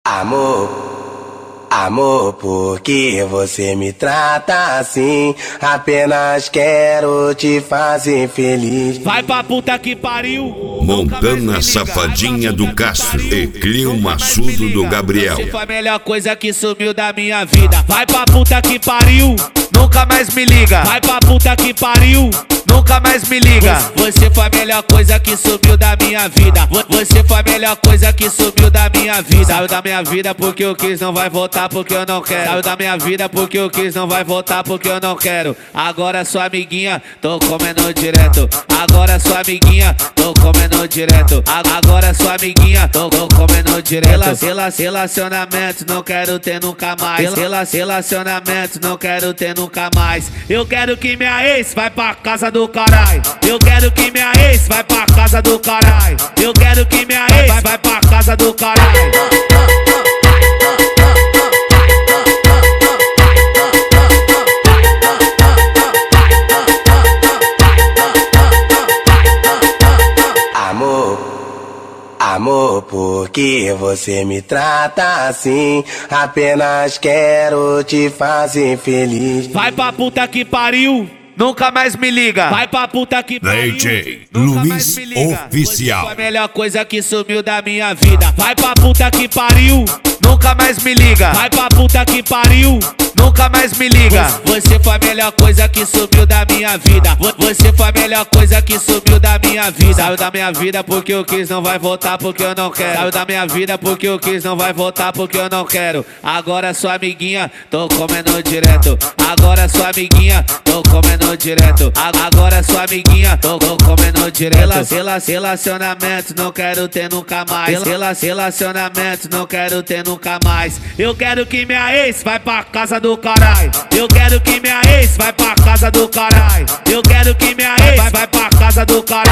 Amor, por que você me trata assim? Apenas quero te fazer feliz. Vai pra puta que pariu. Montana Safadinha do Castro e Clio Massudo do Gabriel. Você foi a melhor coisa que sumiu da minha vida. Vai pra puta que pariu, nunca mais me liga. Vai pra puta que pariu, nunca mais me liga. Você foi a melhor coisa que sumiu da minha vida. Você foi a melhor coisa que sumiu da minha vida. Saiu da minha vida porque eu quis, não vai voltar porque eu não quero. Saiu da minha vida porque eu quis, não vai voltar porque eu não quero. Agora sua amiguinha, tô comendo direto. Agora sua amiguinha, tô comendo direto. Agora sua amiguinha, tô comendo direto. Relacionamento, não quero ter nunca mais. Relacionamento, não quero ter nunca mais. Eu quero que minha ex vai pra casa do caralho. Eu quero que minha ex vai pra casa do caralho. Eu quero que minha ex vai pra casa do caralho. Amor, por que você me trata assim? Apenas quero te fazer feliz. Vai pra puta que pariu, nunca mais me liga. Vai pra puta que pariu, DJ nunca Luiz mais me liga. Oficial. Você foi a melhor coisa que sumiu da minha vida. Vai pra puta que pariu, nunca mais me liga. Vai pra puta que pariu, nunca mais me liga. Você foi a melhor coisa que sumiu da minha vida. Você foi a melhor coisa que sumiu da minha vida. Saiu da minha vida porque eu quis, não vai voltar porque eu não quero. Saiu da minha vida porque eu quis, não vai voltar porque eu não quero. Agora sua amiguinha, tô comendo direto. Agora sua amiguinha, tô comendo direto. Agora sua amiguinha, tô comendo direto. Relacionamento, não quero ter nunca mais. Relacionamento, não quero ter nunca mais. Eu quero que minha ex vai pra casa do caralho. Eu quero que minha ex vai pra casa do caralho. Eu quero que minha ex vai pra casa do caralho.